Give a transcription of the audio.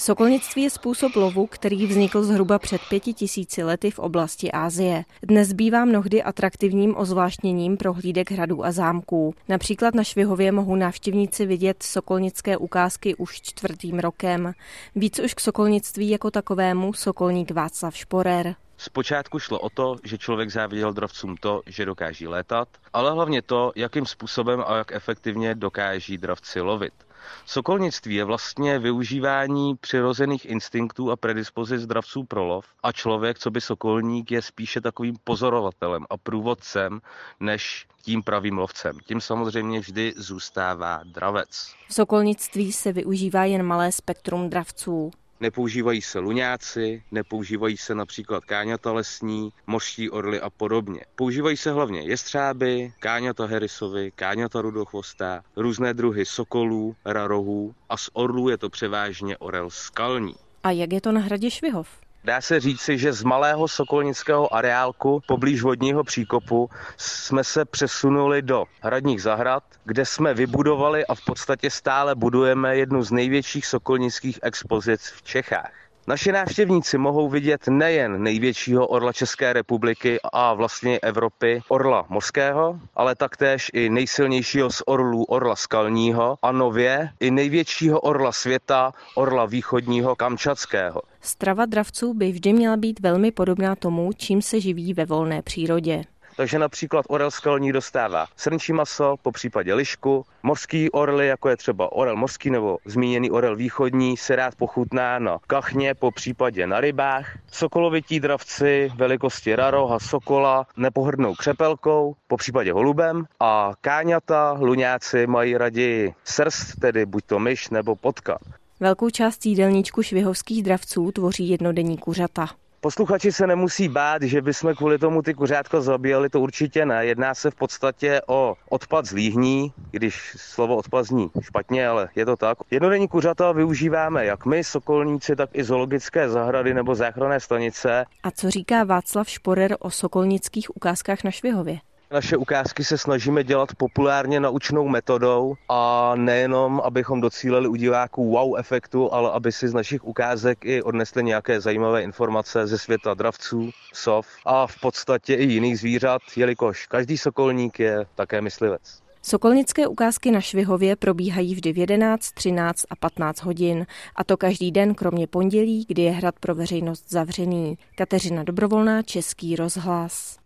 Sokolnictví je způsob lovu, který vznikl zhruba před 5000 lety v oblasti Asie. Dnes bývá mnohdy atraktivním ozvláštněním prohlídek hradů a zámků. Například na Švihově mohou návštěvníci vidět sokolnické ukázky už 4. rokem. Víc už k sokolnictví jako takovému sokolník Václav Šporer. Zpočátku šlo o to, že člověk záviděl dravcům to, že dokáží létat, ale hlavně to, jakým způsobem a jak efektivně dokáží dravci lovit. Sokolnictví je vlastně využívání přirozených instinktů a predispozic dravců pro lov a člověk, co by sokolník, je spíše takovým pozorovatelem a průvodcem, než tím pravým lovcem. Tím samozřejmě vždy zůstává dravec. V sokolnictví se využívá jen malé spektrum dravců. Nepoužívají se luňáci, nepoužívají se například káňata lesní, mořští orly a podobně. Používají se hlavně jestřáby, káňata herisovy, káňata rudochvostá, různé druhy sokolů, rarohů a z orlů je to převážně orel skalní. A jak je to na hradě Švihov? Dá se říci, že z malého sokolnického areálku poblíž vodního příkopu jsme se přesunuli do hradních zahrad, kde jsme vybudovali a v podstatě stále budujeme jednu z největších sokolnických expozic v Čechách. Naši návštěvníci mohou vidět nejen největšího orla České republiky a vlastně Evropy, orla mořského, ale taktéž i nejsilnějšího z orlů, orla skalního a nově i největšího orla světa, orla východního kamčatského. Strava dravců by vždy měla být velmi podobná tomu, čím se živí ve volné přírodě. Takže například orel skalní dostává srnčí maso, po případě lišku. Mořský orly, jako je třeba orel mořský nebo zmíněný orel východní, se rád pochutná na kachně, po případě na rybách. Sokolovití dravci velikosti raroha, sokola nepohrdnou křepelkou, po případě holubem. A káňata, luňáci mají raději srst, tedy buď to myš nebo potkan. Velkou část jídelníčku švihovských dravců tvoří jednodenní kuřata. Posluchači se nemusí bát, že bychom kvůli tomu ty kuřátka zabíjeli, to určitě ne. Jedná se v podstatě o odpad z líhní, když slovo odpad zní špatně, ale je to tak. Jednodenní kuřata využíváme jak my, sokolníci, tak i zoologické zahrady nebo záchranné stanice. A co říká Václav Šporer o sokolnických ukázkách na Švihově? Naše ukázky se snažíme dělat populárně naučnou metodou a nejenom, abychom docílili u diváků wow efektu, ale aby si z našich ukázek i odnesli nějaké zajímavé informace ze světa dravců, sov a v podstatě i jiných zvířat, jelikož každý sokolník je také myslivec. Sokolnické ukázky na Švihově probíhají vždy v 11, 13 a 15 hodin, a to každý den kromě pondělí, kdy je hrad pro veřejnost zavřený. Kateřina Dobrovolná, Český rozhlas.